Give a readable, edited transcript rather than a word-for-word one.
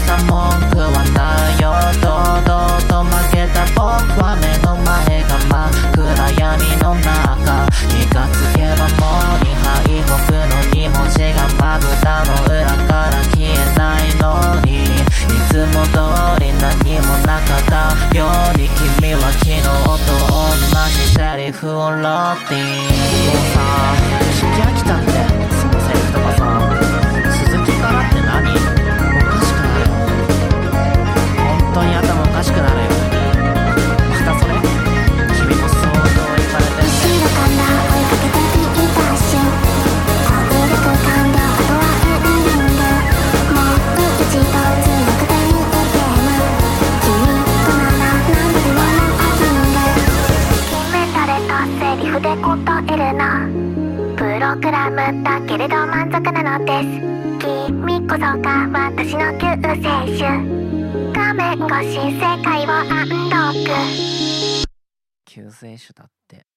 した文句はないよ。堂々と負けた僕は目の前が真っ暗闇の中、気がつけばもうに敗北の2文字がまぶたの裏から消えないのに、いつも通り何もなかったように君は昨日と同じセリフをロッティン。もうさ、聞き飽きたってそのセリフとかさ、続きからって何？おかしくなるよ。本当に頭おかしくなるよ。またそれ？君も相当いかれてんね。 後ろから追いかけていたっしゅ。攻略完了、あとはエンディング。もう一度強くていいゲーム。君となら何度でもパッキング。決められたセリフで答えるな。プログラムだけれど満足なのです。君こそが私の救世主。画面越し世界をアンロック。 救世主だって。